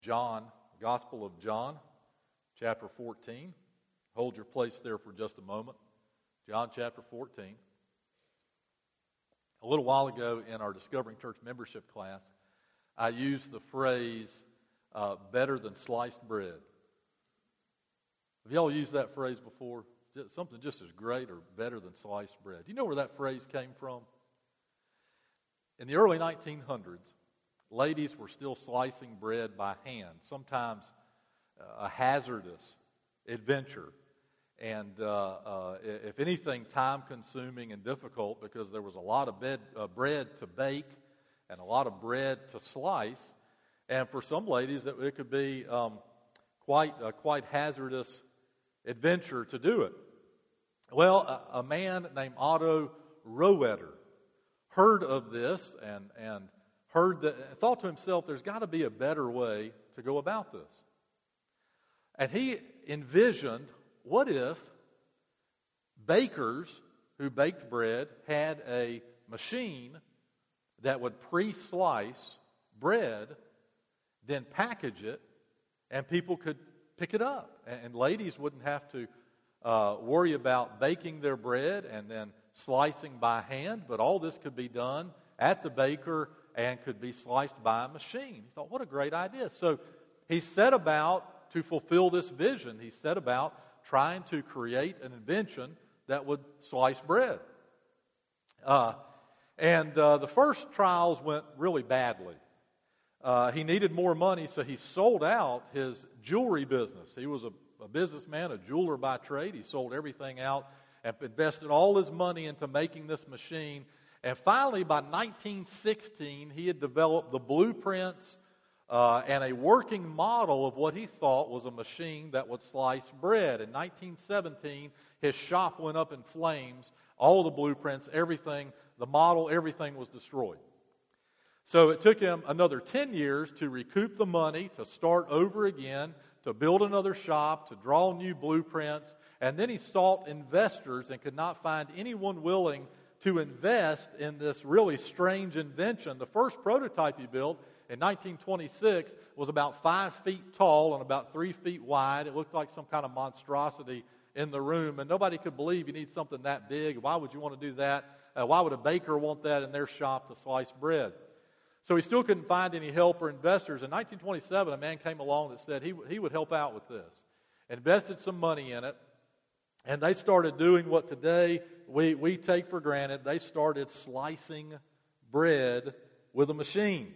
John, Gospel of John, chapter 14. Hold your place there for just a moment. John chapter 14. A little while ago in our Discovering Church membership class, I used the phrase, better than sliced bread. Have y'all used that phrase before? Something just as great or better than sliced bread. Do you know where that phrase came from? In the early 1900s, ladies were still slicing bread by hand, sometimes a hazardous adventure. And if anything, time-consuming and difficult because there was a lot of bread to bake and a lot of bread to slice. And for some ladies, it could be quite hazardous adventure to do it. Well, a man named Otto Rohwedder heard of this and thought to himself, there's got to be a better way to go about this. And he envisioned, what if bakers who baked bread had a machine that would pre-slice bread, then package it, and people could pick it up. And ladies wouldn't have to worry about baking their bread and then slicing by hand, but all this could be done at the baker and could be sliced by a machine. He thought, what a great idea. So he set about to fulfill this vision. He set about trying to create an invention that would slice bread. The first trials went really badly. He needed more money, so he sold out his jewelry business. He was a businessman, a jeweler by trade. He sold everything out and invested all his money into making this machine. And finally, by 1916, he had developed the blueprints and a working model of what he thought was a machine that would slice bread. In 1917, his shop went up in flames. All the blueprints, everything, the model, everything was destroyed. So it took him another 10 years to recoup the money, to start over again, to build another shop, to draw new blueprints. And then he sought investors and could not find anyone willing to invest in this really strange invention. The first prototype he built in 1926 was about 5 feet tall and about 3 feet wide. It looked like some kind of monstrosity in the room, and nobody could believe you need something that big. Why would you want to do that? Why would a baker want that in their shop to slice bread? So he still couldn't find any help or investors. In 1927, a man came along that said he would help out with this. Invested some money in it, and they started doing what today we take for granted. They started slicing bread with a machine.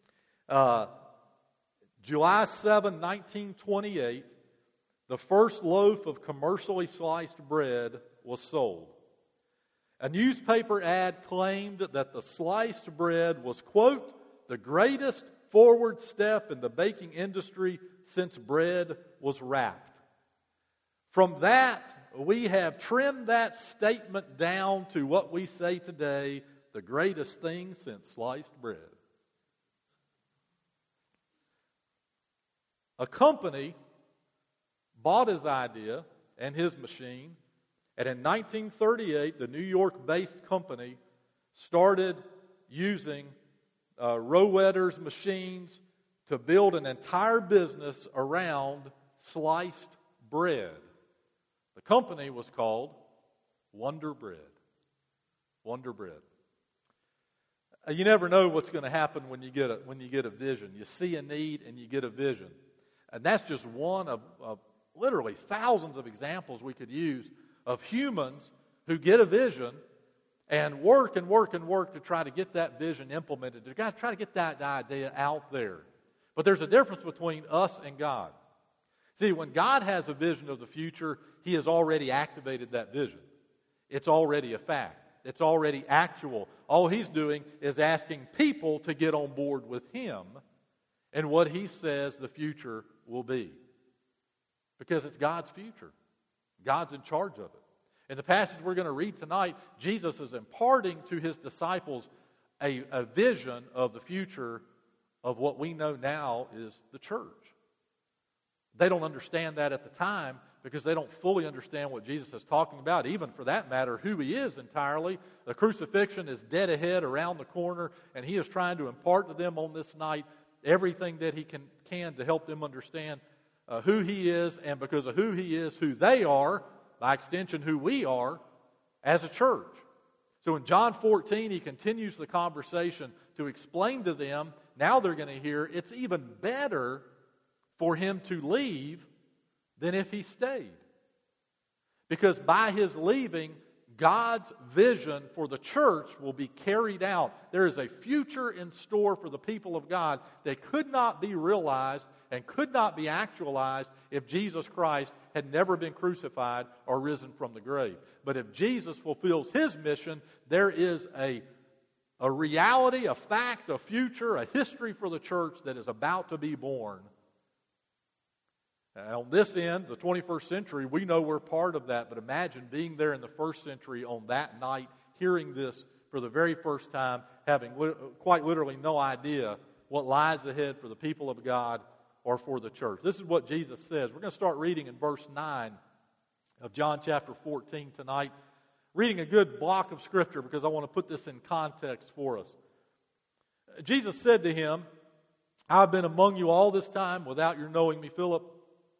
July 7, 1928, the first loaf of commercially sliced bread was sold. A newspaper ad claimed that the sliced bread was, quote, the greatest forward step in the baking industry since bread was wrapped. From that, we have trimmed that statement down to what we say today, the greatest thing since sliced bread. A company bought his idea and his machine, and in 1938, the New York-based company started using Rohwedder's machines to build an entire business around sliced bread. The company was called Wonder Bread. Wonder Bread. You never know what's going to happen when you get a vision. You see a need and you get a vision. And that's just one of literally thousands of examples we could use of humans who get a vision and work to try to get that vision implemented. They've got to try to get that idea out there. But there's a difference between us and God. See, when God has a vision of the future, He has already activated that vision. It's already a fact. It's already actual. All He's doing is asking people to get on board with Him and what He says the future will be. Because it's God's future. God's in charge of it. In the passage we're going to read tonight, Jesus is imparting to His disciples a vision of the future of what we know now is the church. They don't understand that at the time because they don't fully understand what Jesus is talking about, even for that matter, who He is entirely. The crucifixion is dead ahead around the corner, and He is trying to impart to them on this night everything that he can to help them understand who he is, and because of who he is, who they are, by extension, who we are as a church. So in John 14, he continues the conversation to explain to them, now they're going to hear, it's even better for him to leave than if he stayed. Because by his leaving, God's vision for the church will be carried out. There is a future in store for the people of God that could not be realized and could not be actualized if Jesus Christ had never been crucified or risen from the grave. But if Jesus fulfills his mission, there is a reality, a fact, a future, a history for the church that is about to be born. On this end, the 21st century, we know we're part of that, but imagine being there in the first century on that night, hearing this for the very first time, having quite literally no idea what lies ahead for the people of God or for the church. This is what Jesus says. We're going to start reading in verse 9 of John chapter 14 tonight, reading a good block of Scripture because I want to put this in context for us. Jesus said to him, I've been among you all this time without your knowing me, Philip.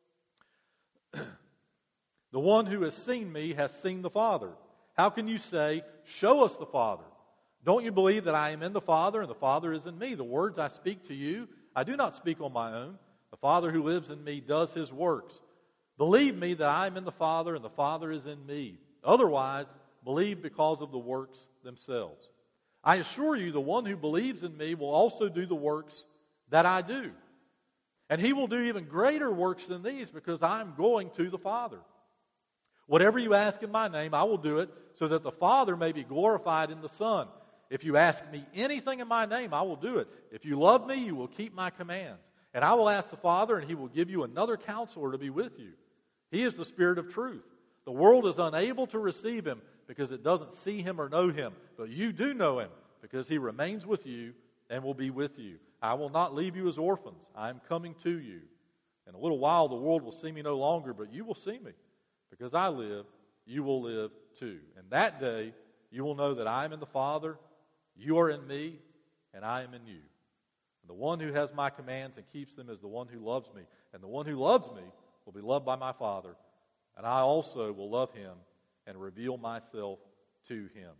The one who has seen me has seen the Father. How can you say, show us the Father? Don't you believe that I am in the Father and the Father is in me? The words I speak to you, I do not speak on my own. The Father who lives in me does his works. Believe me that I am in the Father and the Father is in me. Otherwise, believe because of the works themselves. I assure you, the one who believes in me will also do the works that I do. And he will do even greater works than these because I am going to the Father. Whatever you ask in my name, I will do it so that the Father may be glorified in the Son. If you ask me anything in my name, I will do it. If you love me, you will keep my commands. And I will ask the Father, and he will give you another counselor to be with you. He is the Spirit of truth. The world is unable to receive him because it doesn't see him or know him. But you do know him because he remains with you and will be with you. I will not leave you as orphans. I am coming to you. In a little while the world will see me no longer, but you will see me. Because I live, you will live too. And that day you will know that I am in the Father, you are in me, and I am in you. And the one who has my commands and keeps them is the one who loves me. And the one who loves me will be loved by my Father, and I also will love him and reveal myself to him.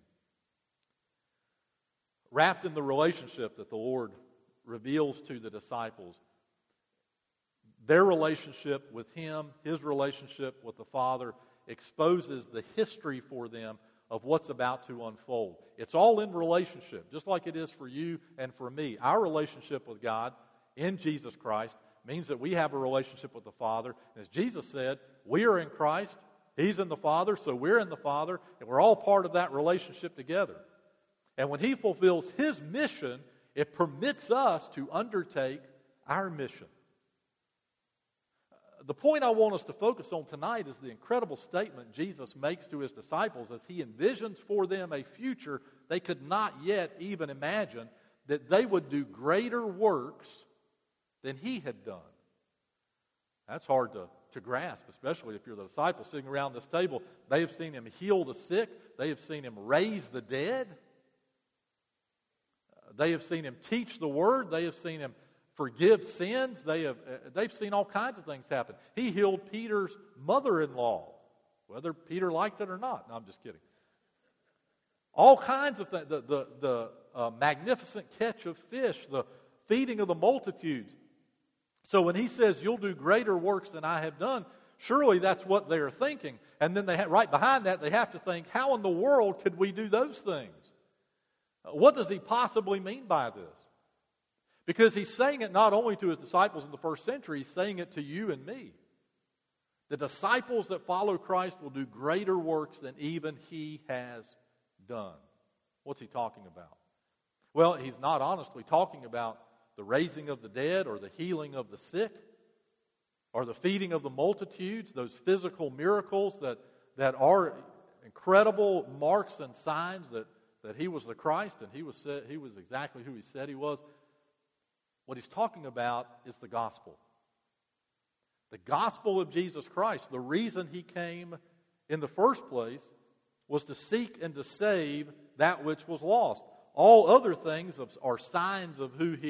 Wrapped in the relationship that the Lord reveals to the disciples, their relationship with him, his relationship with the Father, exposes the history for them of what's about to unfold. It's all in relationship, just like it is for you and for me. Our relationship with God in Jesus Christ means that we have a relationship with the Father. And as Jesus said, we are in Christ, he's in the Father, so we're in the Father, and we're all part of that relationship together. And when he fulfills his mission, it permits us to undertake our mission. The point I want us to focus on tonight is the incredible statement Jesus makes to his disciples as he envisions for them a future they could not yet even imagine, that they would do greater works than he had done. That's hard to grasp, especially if you're the disciples sitting around this table. They have seen him heal the sick. They have seen him raise the dead. They have seen him teach the word. They have seen him forgive sins. They've seen all kinds of things happen. He healed Peter's mother-in-law, whether Peter liked it or not. No, I'm just kidding. All kinds of things. The magnificent catch of fish, the feeding of the multitudes. So when he says, you'll do greater works than I have done, surely that's what they're thinking. And then right behind that, they have to think, how in the world could we do those things? What does he possibly mean by this? Because he's saying it not only to his disciples in the first century, he's saying it to you and me. The disciples that follow Christ will do greater works than even he has done. What's he talking about? Well, he's not honestly talking about the raising of the dead or the healing of the sick or the feeding of the multitudes, those physical miracles that are incredible marks and signs that he was the Christ and he was exactly who he said he was. What he's talking about is the gospel. The gospel of Jesus Christ. The reason he came in the first place was to seek and to save that which was lost. All other things are signs of who he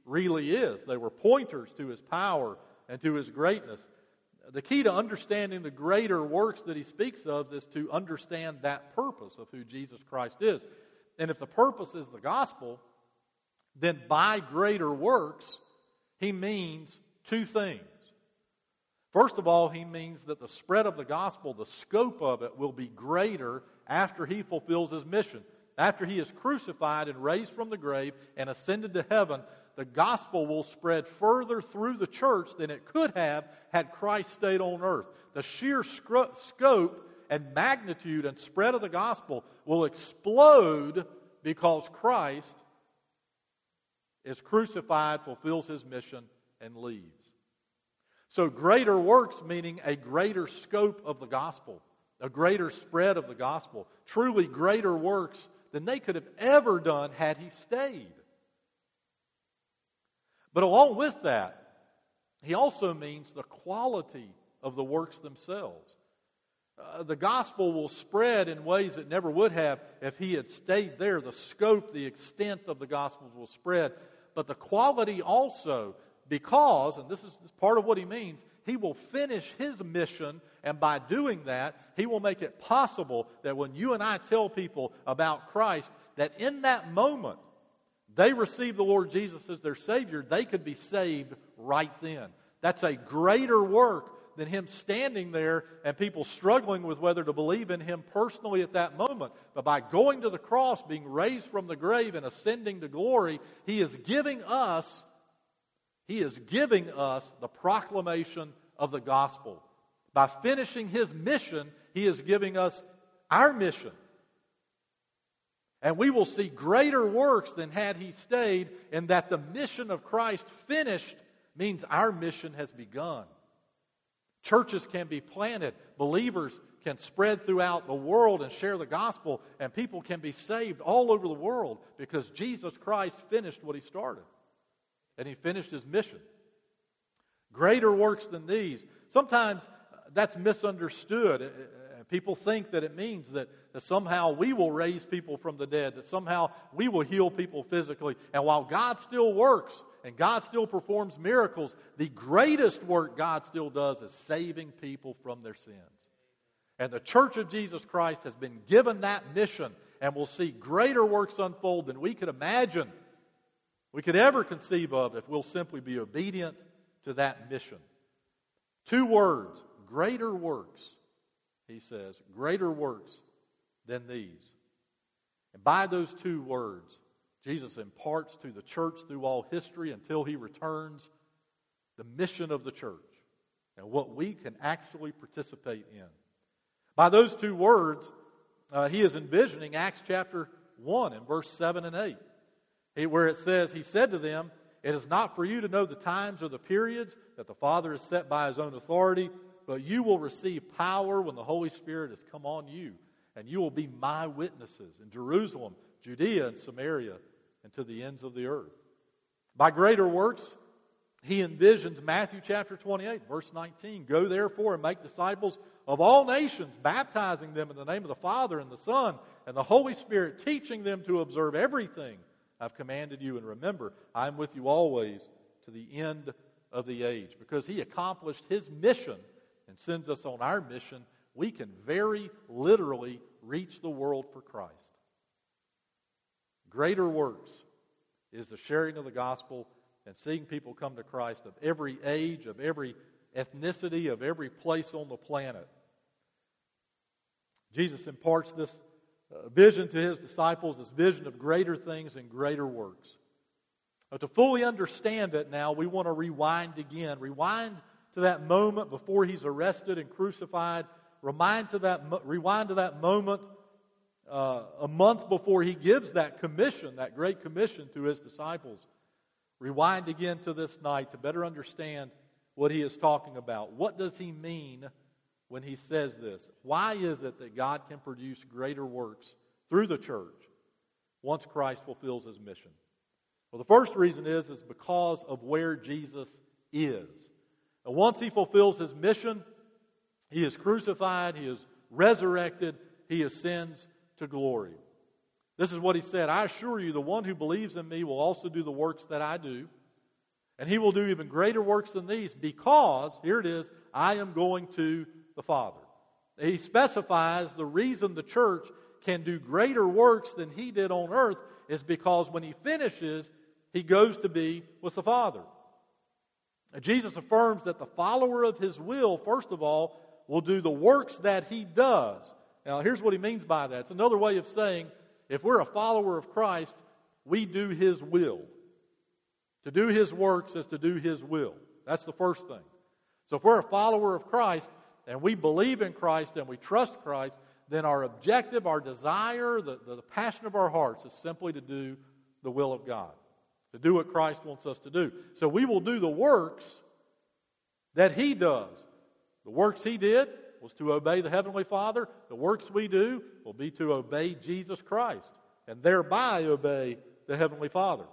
really is. They were pointers to His power and to His greatness. The key to understanding the greater works that He speaks of is to understand that purpose of who Jesus Christ is. And if the purpose is the gospel, then by greater works, He means two things. First of all, He means that the spread of the gospel, the scope of it, will be greater after He fulfills His mission. After He is crucified and raised from the grave and ascended to heaven, the gospel will spread further through the church than it could have had Christ stayed on earth. The sheer scope and magnitude and spread of the gospel will explode because Christ is crucified, fulfills His mission, and leaves. So greater works meaning a greater scope of the gospel, a greater spread of the gospel, truly greater works than they could have ever done had He stayed. But along with that, He also means the quality of the works themselves. The gospel will spread in ways it never would have if He had stayed there. The scope, the extent of the gospel will spread. But the quality also, because, and this is part of what He means, He will finish His mission, and by doing that, He will make it possible that when you and I tell people about Christ, that in that moment, they receive the Lord Jesus as their Savior, they could be saved right then. That's a greater work than Him standing there and people struggling with whether to believe in Him personally at that moment. But by going to the cross, being raised from the grave and ascending to glory, He is giving us the proclamation of the gospel. By finishing His mission, He is giving us our mission. And we will see greater works than had He stayed, in that the mission of Christ finished means our mission has begun. Churches can be planted, believers can spread throughout the world and share the gospel, and people can be saved all over the world because Jesus Christ finished what He started. And He finished His mission. Greater works than these. Sometimes that's misunderstood. People think that it means that somehow we will raise people from the dead, that somehow we will heal people physically. And while God still works and God still performs miracles, the greatest work God still does is saving people from their sins. And the Church of Jesus Christ has been given that mission, and will see greater works unfold than we could imagine, we could ever conceive of, if we'll simply be obedient to that mission. Two words, greater works. He says, greater works than these. And by those two words, Jesus imparts to the church through all history until He returns the mission of the church and what we can actually participate in. By those two words, He is envisioning Acts chapter 1 and verse 7 and 8, where it says, He said to them, "It is not for you to know the times or the periods that the Father has set by His own authority, but you will receive power when the Holy Spirit has come on you, and you will be my witnesses in Jerusalem, Judea, and Samaria, and to the ends of the earth." By greater works, He envisions Matthew chapter 28, verse 19. "Go therefore and make disciples of all nations, baptizing them in the name of the Father and the Son and the Holy Spirit, teaching them to observe everything I've commanded you. And remember, I am with you always to the end of the age." Because He accomplished His mission and sends us on our mission, we can very literally reach the world for Christ. Greater works is the sharing of the gospel and seeing people come to Christ of every age, of every ethnicity, of every place on the planet. Jesus imparts this vision to His disciples, this vision of greater things and greater works. But to fully understand it now, we want to rewind again. Rewind to that moment before He's arrested and crucified. Rewind to that moment a month before He gives that commission, that great commission to His disciples. Rewind again to this night to better understand what He is talking about. What does He mean when He says this? Why is it that God can produce greater works through the church once Christ fulfills His mission? Well, the first reason is because of where Jesus is. And once He fulfills His mission, He is crucified, He is resurrected, He ascends to glory. This is what He said, "I assure you, the one who believes in me will also do the works that I do, And he will do even greater works than these because, here it is, I am going to the Father. He specifies the reason the church can do greater works than he did on earth is because when he finishes, he goes to be with the Father. And Jesus affirms that the follower of his will, first of all, will do the works that he does. Now, here's what he means by that. It's another way of saying, if we're a follower of Christ, we do his will. To do his works is to do his will. That's the first thing. So if we're a follower of Christ, and we believe in Christ, and we trust Christ, then our objective, our desire, the passion of our hearts is simply to do the will of God. To do what Christ wants us to do. So we will do the works that he does. The works he did was to obey the Heavenly Father. The works we do will be to obey Jesus Christ and thereby obey the Heavenly Father.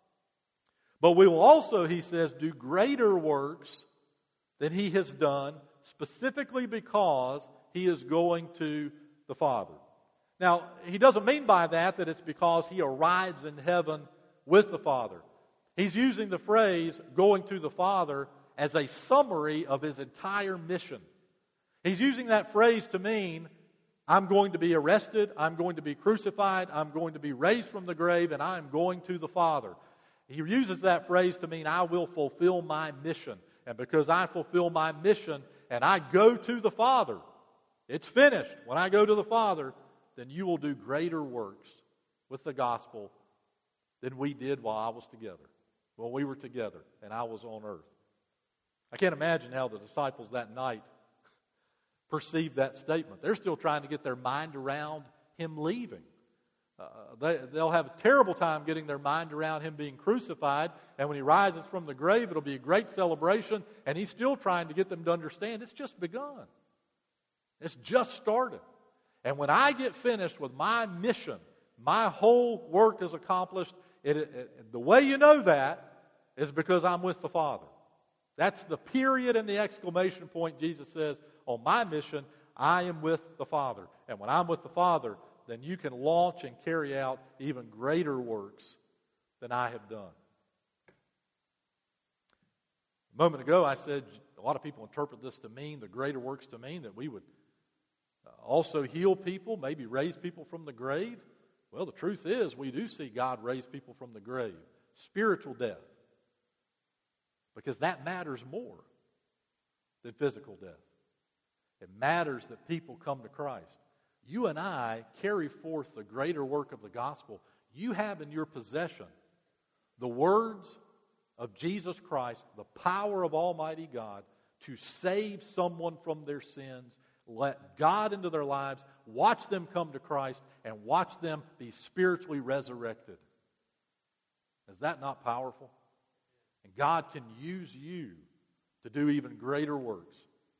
But we will also, he says, do greater works than he has done specifically because he is going to the Father. Now, he doesn't mean by that it's because he arrives in heaven with the Father. He's using the phrase going to the Father as a summary of his entire mission. He's using that phrase to mean, I'm going to be arrested, I'm going to be crucified, I'm going to be raised from the grave, and I'm going to the Father. He uses that phrase to mean, I will fulfill my mission. And because I fulfill my mission and I go to the Father, it's finished. When I go to the Father, then you will do greater works with the gospel than we did while I was together, when we were together and I was on earth. I can't imagine how the disciples that night perceived that statement. They're still trying to get their mind around him leaving. They'll have a terrible time getting their mind around him being crucified, and when he rises from the grave, it'll be a great celebration, and he's still trying to get them to understand it's just begun. It's just started. And when I get finished with my mission, my whole work is accomplished. The way you know that is because I'm with the Father. That's the period and the exclamation point Jesus says, on my mission, I am with the Father. And when I'm with the Father, then you can launch and carry out even greater works than I have done. A moment ago I said a lot of people interpret this to mean, the greater works to mean, that we would also heal people, maybe raise people from the grave. Well, the truth is we do see God raise people from the grave. Spiritual death. Because that matters more than physical death. It matters that people come to Christ. You and I carry forth the greater work of the gospel. You have in your possession the words of Jesus Christ, the power of Almighty God to save someone from their sins, let God into their lives, watch them come to Christ, and watch them be spiritually resurrected. Is that not powerful? And God can use you to do even greater works.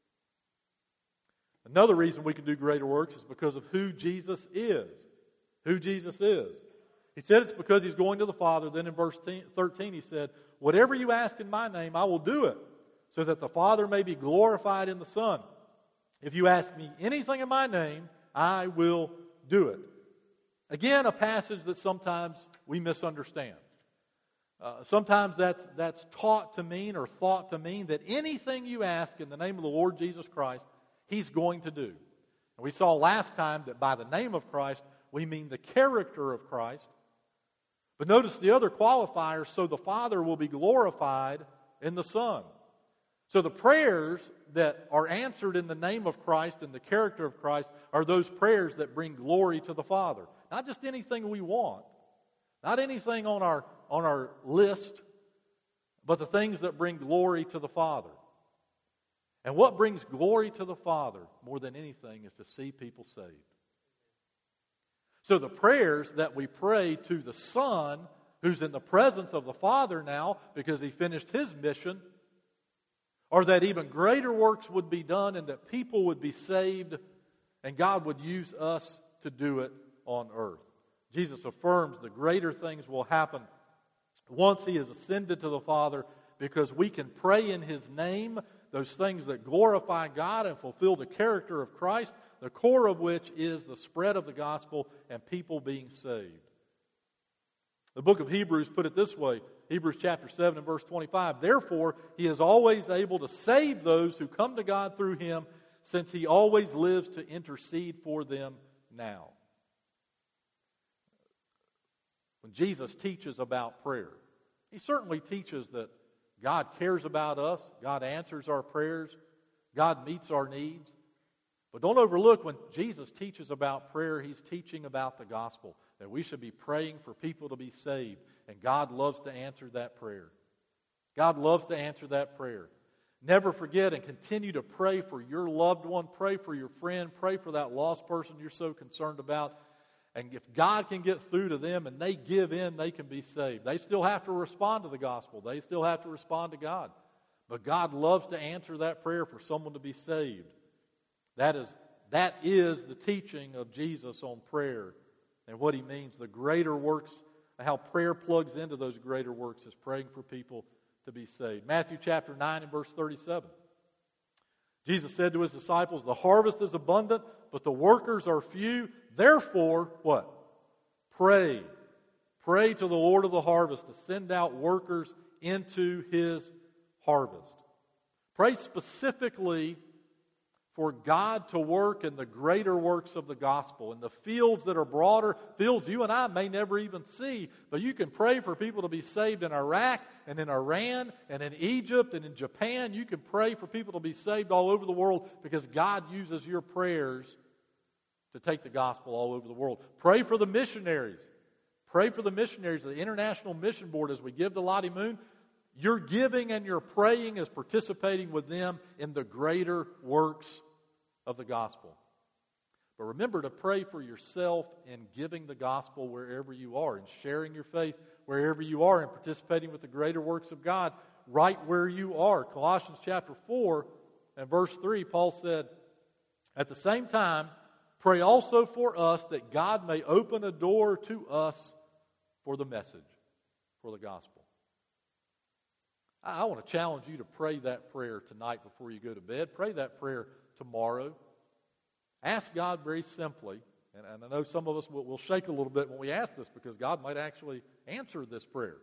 Another reason we can do greater works is because of who Jesus is. Who Jesus is. He said it's because he's going to the Father. Then in verse 13 he said, whatever you ask in my name, I will do it, so that the Father may be glorified in the Son. If you ask me anything in my name, I will do it. Again, a passage that sometimes we misunderstand. Sometimes that's taught to mean or thought to mean that anything you ask in the name of the Lord Jesus Christ, he's going to do. And we saw last time that by the name of Christ, we mean the character of Christ. But notice the other qualifier, so the Father will be glorified in the Son. So the prayers that are answered in the name of Christ and the character of Christ are those prayers that bring glory to the Father. Not just anything we want, not anything on our list, but the things that bring glory to the Father. And what brings glory to the Father more than anything is to see people saved. So the prayers that we pray to the Son, who's in the presence of the Father now because he finished his mission, are that even greater works would be done and that people would be saved and God would use us to do it on earth. Jesus affirms the greater things will happen once he has ascended to the Father because we can pray in his name those things that glorify God and fulfill the character of Christ, the core of which is the spread of the gospel and people being saved. The book of Hebrews put it this way. Hebrews chapter 7 and verse 25. Therefore, he is always able to save those who come to God through him, since he always lives to intercede for them now. When Jesus teaches about prayer, he certainly teaches that God cares about us, God answers our prayers, God meets our needs. But don't overlook, when Jesus teaches about prayer, he's teaching about the gospel, that we should be praying for people to be saved, and God loves to answer that prayer. God loves to answer that prayer. Never forget and continue to pray for your loved one, pray for your friend, pray for that lost person you're so concerned about. And if God can get through to them and they give in, they can be saved. They still have to respond to the gospel. They still have to respond to God. But God loves to answer that prayer for someone to be saved. That is the teaching of Jesus on prayer and what he means. The greater works, how prayer plugs into those greater works, is praying for people to be saved. Matthew chapter 9 and verse 37. Jesus said to his disciples, the harvest is abundant, but the workers are few. Therefore, what? Pray. Pray to the Lord of the harvest to send out workers into his harvest. Pray specifically for God to work in the greater works of the gospel, in the fields that are broader, fields you and I may never even see, but you can pray for people to be saved in Iraq and in Iran and in Egypt and in Japan. You can pray for people to be saved all over the world because God uses your prayers to take the gospel all over the world. Pray for the missionaries. Pray for the missionaries of the International Mission Board as we give to Lottie Moon. Your giving and your praying is participating with them in the greater works of the gospel. But remember to pray for yourself in giving the gospel wherever you are, and sharing your faith wherever you are, and participating with the greater works of God right where you are. Colossians chapter 4 and verse 3, Paul said, at the same time, pray also for us that God may open a door to us for the message, for the gospel. I want to challenge you to pray that prayer tonight before you go to bed. Pray that prayer tomorrow. Ask God very simply, and I know some of us will shake a little bit when we ask this because God might actually answer this prayer.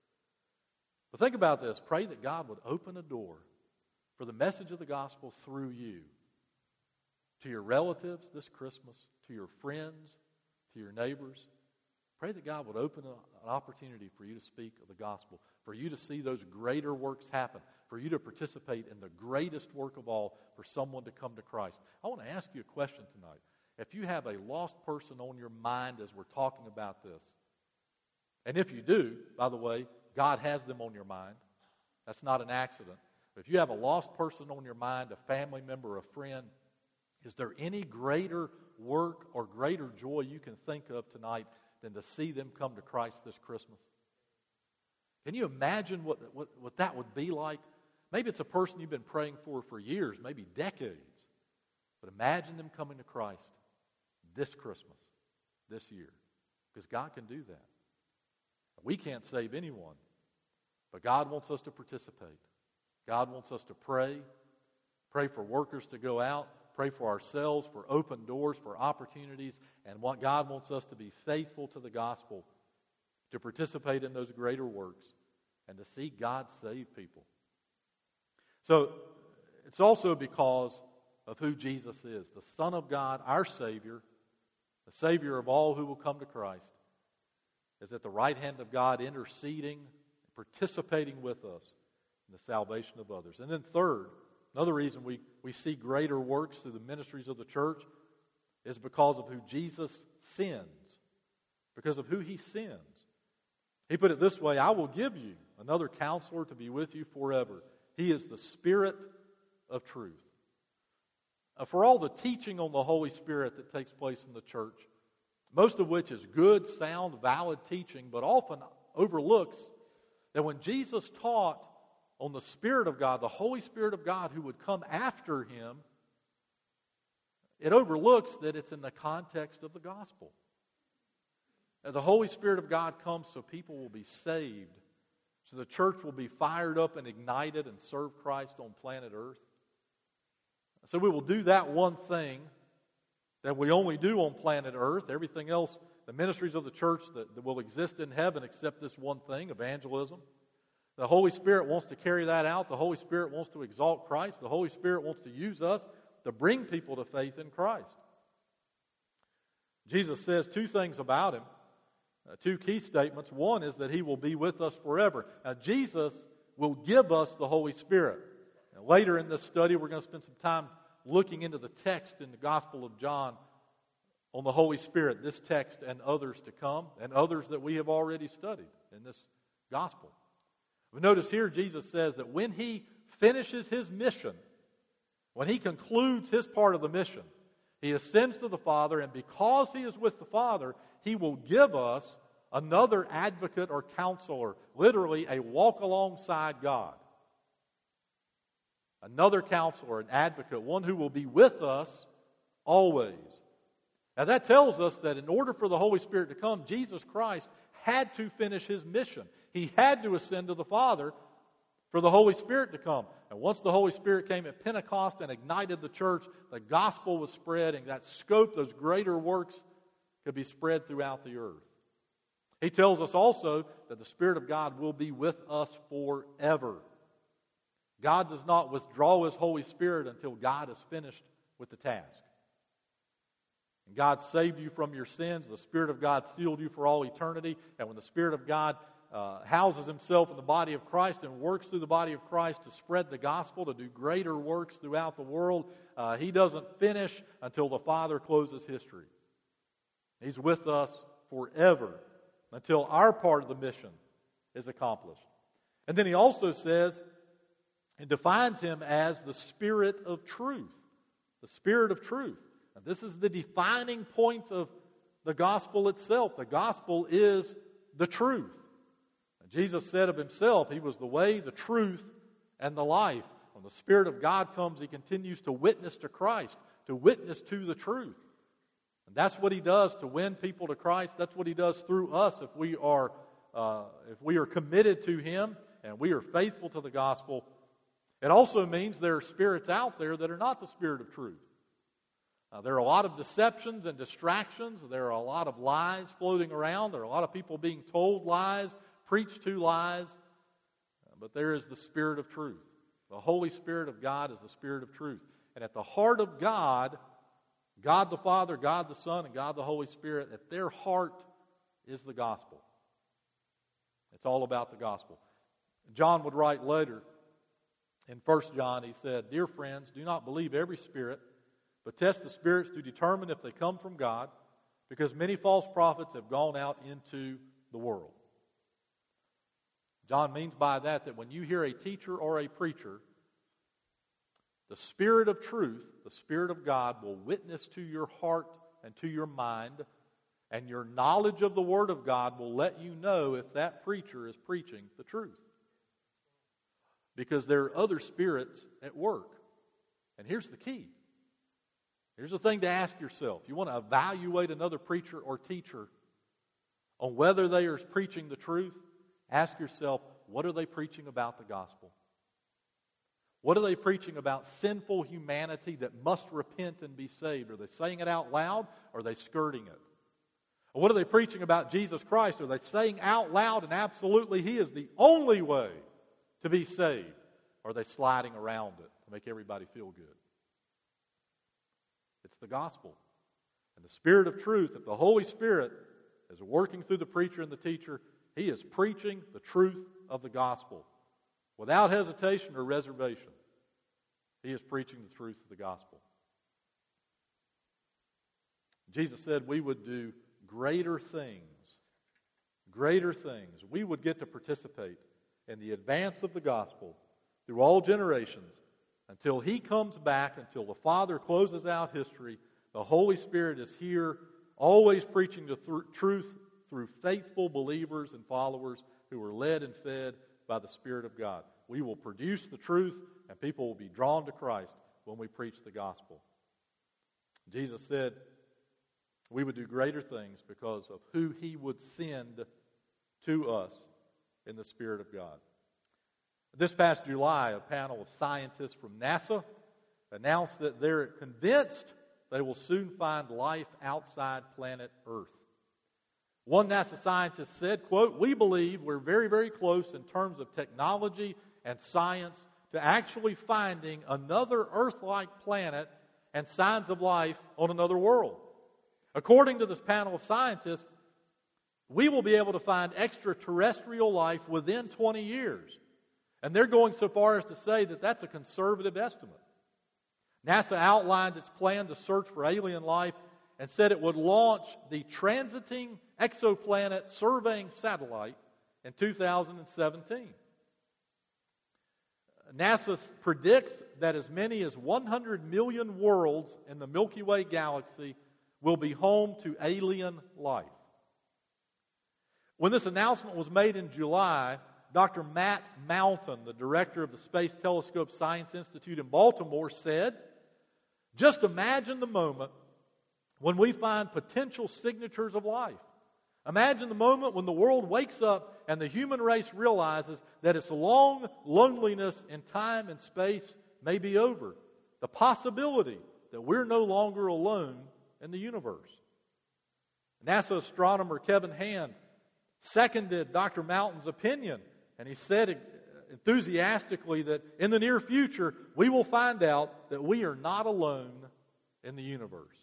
But think about this. Pray that God would open a door for the message of the gospel through you to your relatives this Christmas, to your friends, to your neighbors. Pray that God would open an opportunity for you to speak of the gospel, for you to see those greater works happen, for you to participate in the greatest work of all, for someone to come to Christ. I want to ask you a question tonight. If you have a lost person on your mind as we're talking about this, and if you do, by the way, God has them on your mind. That's not an accident. But if you have a lost person on your mind, a family member, a friend, is there any greater work or greater joy you can think of tonight than to see them come to Christ this Christmas? Can you imagine what that would be like? Maybe it's a person you've been praying for years, maybe decades. But imagine them coming to Christ this Christmas, this year. Because God can do that. We can't save anyone, but God wants us to participate. God wants us to pray for workers to go out, pray for ourselves, for open doors, for opportunities, and what God wants us to be faithful to the gospel, to participate in those greater works, and to see God save people. So, it's also because of who Jesus is, the Son of God, our Savior, the Savior of all who will come to Christ, is at the right hand of God, interceding, participating with us in the salvation of others. And then third, another reason we see greater works through the ministries of the church is because of who Jesus sends, because of who he sends. He put it this way, I will give you another counselor to be with you forever. He is the Spirit of truth. For all the teaching on the Holy Spirit that takes place in the church, most of which is good, sound, valid teaching, but often overlooks that when Jesus taught on the Spirit of God, the Holy Spirit of God who would come after him, it overlooks that it's in the context of the gospel. Now, the Holy Spirit of God comes so people will be saved, so the church will be fired up and ignited and serve Christ on planet Earth. So we will do that one thing that we only do on planet Earth. Everything else, the ministries of the church that will exist in heaven except this one thing, evangelism. The Holy Spirit wants to carry that out. The Holy Spirit wants to exalt Christ. The Holy Spirit wants to use us to bring people to faith in Christ. Jesus says two things about Him, two key statements. One is that He will be with us forever. Now, Jesus will give us the Holy Spirit. Now, later in this study, we're going to spend some time looking into the text in the Gospel of John on the Holy Spirit, this text and others to come, and others that we have already studied in this Gospel. But notice here, Jesus says that when He finishes His mission, when He concludes His part of the mission, He ascends to the Father, and because He is with the Father, He will give us another advocate or counselor, literally a walk alongside God. Another counselor, an advocate, one who will be with us always. Now that tells us that in order for the Holy Spirit to come, Jesus Christ had to finish His mission. He had to ascend to the Father for the Holy Spirit to come. And once the Holy Spirit came at Pentecost and ignited the church, the gospel was spread, and that scope, those greater works, could be spread throughout the earth. He tells us also that the Spirit of God will be with us forever. God does not withdraw His Holy Spirit until God is finished with the task. And God saved you from your sins. The Spirit of God sealed you for all eternity. And when the Spirit of God houses Himself in the body of Christ and works through the body of Christ to spread the gospel, to do greater works throughout the world, He doesn't finish until the Father closes history. He's with us forever until our part of the mission is accomplished. And then He also says and defines Him as the Spirit of truth. The Spirit of truth. And this is the defining point of the gospel itself. The gospel is the truth. And Jesus said of Himself, He was the way, the truth, and the life. When the Spirit of God comes, He continues to witness to Christ, to witness to the truth. And that's what He does to win people to Christ. That's what He does through us if we are committed to Him and we are faithful to the gospel. It also means there are spirits out there that are not the Spirit of truth. There are a lot of deceptions and distractions. There are a lot of lies floating around. There are a lot of people being told lies, preached to lies. But there is the Spirit of truth. The Holy Spirit of God is the Spirit of truth. And at the heart of God, God the Father, God the Son, and God the Holy Spirit, at their heart is the gospel. It's all about the gospel. John would write later in 1 John, he said, "Dear friends, do not believe every spirit, but test the spirits to determine if they come from God, because many false prophets have gone out into the world." John means by that when you hear a teacher or a preacher, the Spirit of truth, the Spirit of God, will witness to your heart and to your mind, and your knowledge of the Word of God will let you know if that preacher is preaching the truth. Because there are other spirits at work. And here's the key. Here's the thing to ask yourself. You want to evaluate another preacher or teacher on whether they are preaching the truth? Ask yourself, what are they preaching about the gospel? What are they preaching about sinful humanity that must repent and be saved? Are they saying it out loud, or are they skirting it? Or what are they preaching about Jesus Christ? Are they saying out loud and absolutely He is the only way to be saved? Or are they sliding around it to make everybody feel good? It's the gospel. And the Spirit of truth, if the Holy Spirit is working through the preacher and the teacher, He is preaching the truth of the gospel. Without hesitation or reservation, He is preaching the truth of the gospel. Jesus said we would do greater things. Greater things. We would get to participate in the advance of the gospel through all generations until He comes back, until the Father closes out history. The Holy Spirit is here, always preaching the truth through faithful believers and followers who are led and fed by the Spirit of God. We will produce the truth, and people will be drawn to Christ when we preach the gospel. Jesus said we would do greater things because of who He would send to us in the Spirit of God. This past July, a panel of scientists from NASA announced that they're convinced they will soon find life outside planet Earth. One NASA scientist said, quote, "We believe we're very, very close in terms of technology and science to actually finding another Earth-like planet and signs of life on another world. According to this panel of scientists, we will be able to find extraterrestrial life within 20 years. And they're going so far as to say that that's a conservative estimate. NASA outlined its plan to search for alien life and said it would launch the Transiting Exoplanet Surveying Satellite in 2017. NASA predicts that as many as 100 million worlds in the Milky Way galaxy will be home to alien life. When this announcement was made in July, Dr. Matt Mountain, the director of the Space Telescope Science Institute in Baltimore, said, "Just imagine the moment when we find potential signatures of life. Imagine the moment when the world wakes up and the human race realizes that its long loneliness in time and space may be over. The possibility that we're no longer alone in the universe." NASA astronomer Kevin Hand seconded Dr. Mountain's opinion, and he said enthusiastically that in the near future we will find out that we are not alone in the universe.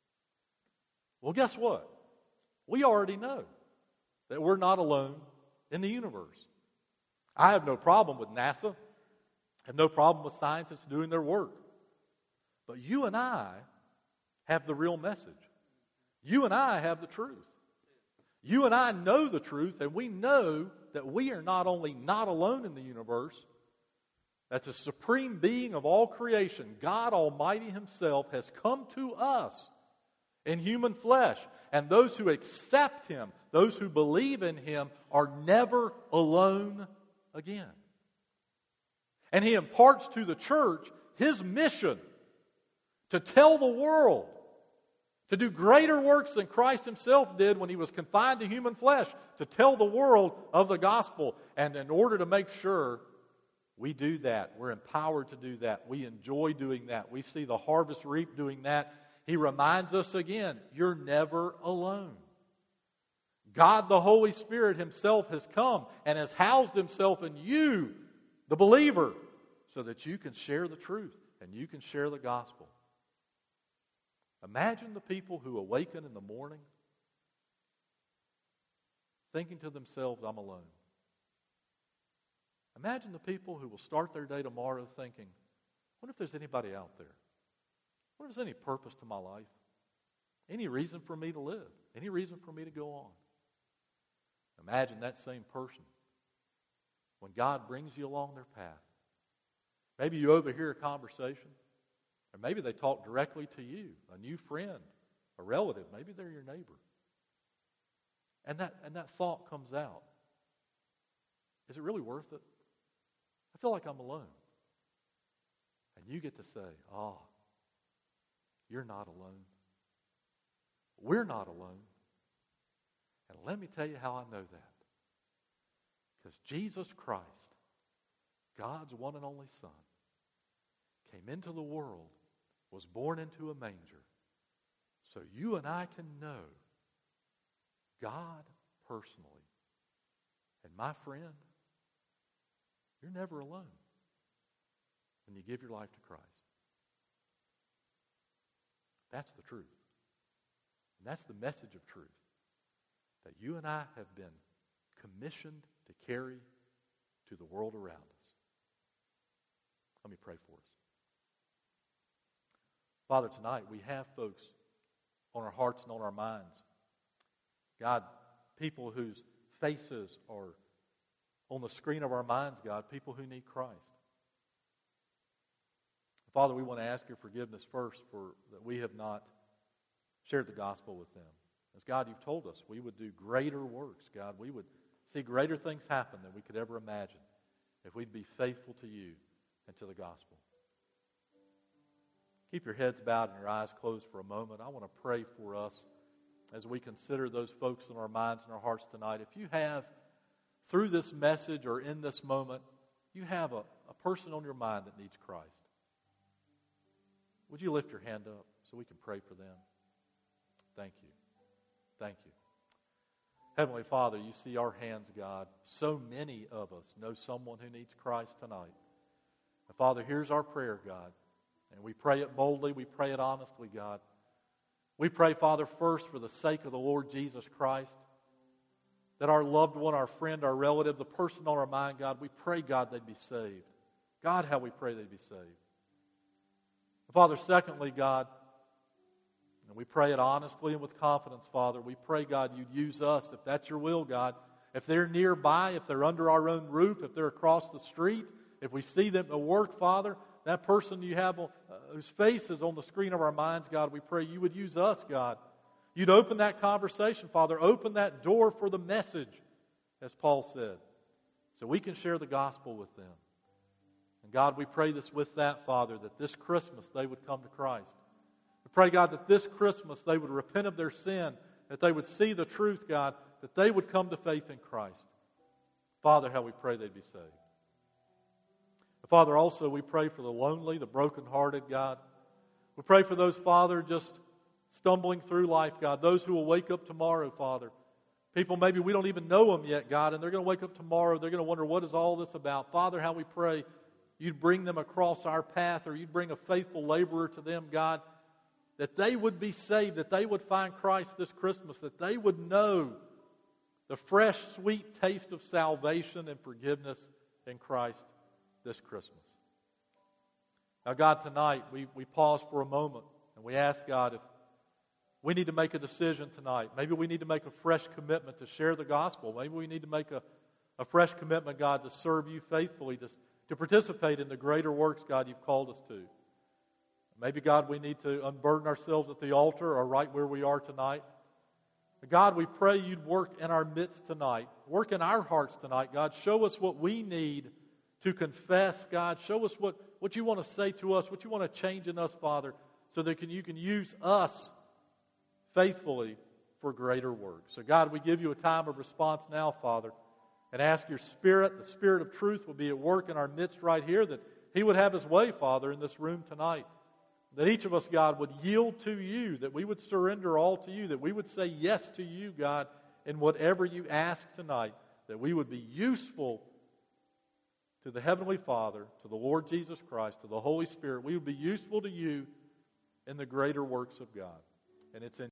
Well, guess what? We already know that we're not alone in the universe. I have no problem with NASA. I have no problem with scientists doing their work. But you and I have the real message. You and I have the truth. You and I know the truth, and we know that we are not only not alone in the universe, that the supreme being of all creation, God Almighty Himself, has come to us in human flesh. And those who accept Him, those who believe in Him, are never alone again. And He imparts to the church His mission to tell the world, to do greater works than Christ Himself did when He was confined to human flesh, to tell the world of the gospel. And in order to make sure we do that, we're empowered to do that, we enjoy doing that, we see the harvest reap doing that, He reminds us again, you're never alone. God the Holy Spirit Himself has come and has housed Himself in you, the believer, so that you can share the truth and you can share the gospel. Imagine the people who awaken in the morning thinking to themselves, I'm alone. Imagine the people who will start their day tomorrow thinking, I wonder if there's anybody out there. I wonder if there's any purpose to my life. Any reason for me to live. Any reason for me to go on. Imagine that same person when God brings you along their path. Maybe you overhear a conversation. Or maybe they talk directly to you, a new friend, a relative. Maybe they're your neighbor. And that thought comes out. Is it really worth it? I feel like I'm alone. And you get to say, you're not alone. We're not alone. And let me tell you how I know that. Because Jesus Christ, God's one and only Son, came into the world, was born into a manger, so you and I can know God personally. And my friend, you're never alone when you give your life to Christ. That's the truth. And that's the message of truth that you and I have been commissioned to carry to the world around us. Let me pray for us. Father, tonight we have folks on our hearts and on our minds. God, people whose faces are on the screen of our minds, God, people who need Christ. Father, we want to ask your forgiveness first for that we have not shared the gospel with them. As God, you've told us we would do greater works, God. We would see greater things happen than we could ever imagine if we'd be faithful to you and to the gospel. Keep your heads bowed and your eyes closed for a moment. I want to pray for us as we consider those folks in our minds and our hearts tonight. If you have, through this message or in this moment, you have a person on your mind that needs Christ, would you lift your hand up so we can pray for them? Thank you. Thank you. Heavenly Father, you see our hands, God. So many of us know someone who needs Christ tonight. And Father, here's our prayer, God. And we pray it boldly. We pray it honestly, God. We pray, Father, first for the sake of the Lord Jesus Christ, that our loved one, our friend, our relative, the person on our mind, God, we pray, God, they'd be saved. God, how we pray they'd be saved. Father, secondly, God, and we pray it honestly and with confidence, Father, we pray, God, you'd use us, if that's your will, God. If they're nearby, if they're under our own roof, if they're across the street, if we see them at work, Father, that person you have whose face is on the screen of our minds, God, we pray you would use us, God. You'd open that conversation, Father. Open that door for the message, as Paul said, so we can share the gospel with them. And God, we pray this with that, Father, that this Christmas they would come to Christ. We pray, God, that this Christmas they would repent of their sin, that they would see the truth, God, that they would come to faith in Christ. Father, how we pray they'd be saved. Father, also we pray for the lonely, the brokenhearted, God. We pray for those, Father, just stumbling through life, God. Those who will wake up tomorrow, Father. People, maybe we don't even know them yet, God, and they're going to wake up tomorrow. They're going to wonder, what is all this about? Father, how we pray you'd bring them across our path, or you'd bring a faithful laborer to them, God, that they would be saved, that they would find Christ this Christmas, that they would know the fresh, sweet taste of salvation and forgiveness in Christ this Christmas. Now, God, tonight we pause for a moment and we ask, God, if we need to make a decision tonight. Maybe we need to make a fresh commitment to share the gospel. Maybe we need to make a fresh commitment, God, to serve you faithfully, to participate in the greater works, God, you've called us to. Maybe, God, we need to unburden ourselves at the altar or right where we are tonight. But God, we pray you'd work in our midst tonight. Work in our hearts tonight, God. Show us what we need to confess, God. Show us what you want to say to us, what you want to change in us, Father, so that you can use us faithfully for greater work. So, God, we give you a time of response now, Father, and ask your Spirit, the Spirit of truth, will be at work in our midst right here, that He would have His way, Father, in this room tonight. That each of us, God, would yield to you, that we would surrender all to you, that we would say yes to you, God, in whatever you ask tonight, that we would be useful to the Heavenly Father, to the Lord Jesus Christ, to the Holy Spirit. We would be useful to you in the greater works of God. And it's in